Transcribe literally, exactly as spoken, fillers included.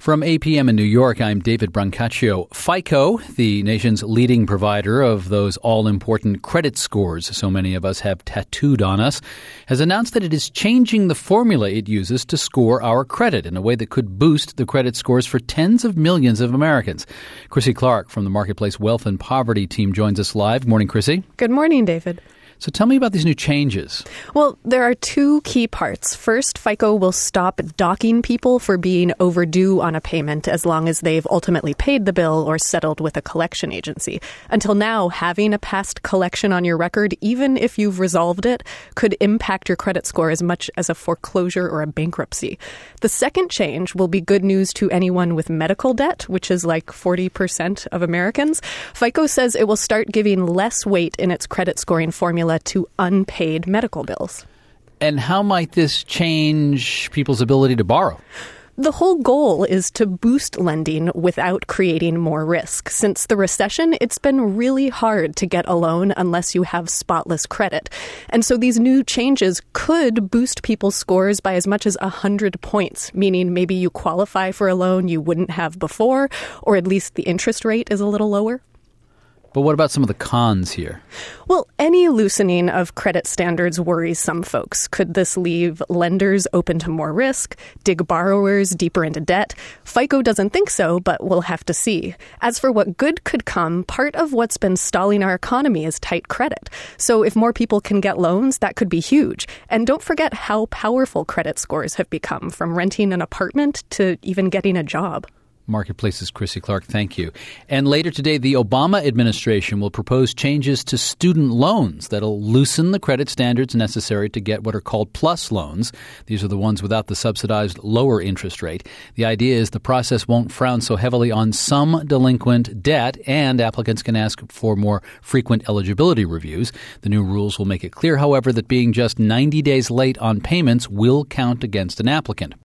From A P M in New York, I'm David Brancaccio. FICO, the nation's leading provider of those all-important credit scores so many of us have tattooed on us, has announced that it is changing the formula it uses to score our credit in a way that could boost the credit scores for tens of millions of Americans. Chrissy Clark from the Marketplace Wealth and Poverty team joins us live. Good morning, Chrissy. Good morning, David. So tell me about these new changes. Well, there are two key parts. First, FICO will stop docking people for being overdue on a payment as long as they've ultimately paid the bill or settled with a collection agency. Until now, having a past collection on your record, even if you've resolved it, could impact your credit score as much as a foreclosure or a bankruptcy. The second change will be good news to anyone with medical debt, which is like forty percent of Americans. FICO says it will start giving less weight in its credit scoring formula to unpaid medical bills. And how might this change people's ability to borrow? The whole goal is to boost lending without creating more risk. Since the recession, it's been really hard to get a loan unless you have spotless credit. And so these new changes could boost people's scores by as much as one hundred points, meaning maybe you qualify for a loan you wouldn't have before, or at least the interest rate is a little lower. But what about some of the cons here? Well, any loosening of credit standards worries some folks. Could this leave lenders open to more risk, dig borrowers deeper into debt? FICO doesn't think so, but we'll have to see. As for what good could come, part of what's been stalling our economy is tight credit. So if more people can get loans, that could be huge. And don't forget how powerful credit scores have become, from renting an apartment to even getting a job. Marketplace's Chrissy Clark, thank you. And later today, the Obama administration will propose changes to student loans that'll loosen the credit standards necessary to get what are called PLUS loans. These are the ones without the subsidized lower interest rate. The idea is the process won't frown so heavily on some delinquent debt, and applicants can ask for more frequent eligibility reviews. The new rules will make it clear, however, that being just ninety days late on payments will count against an applicant.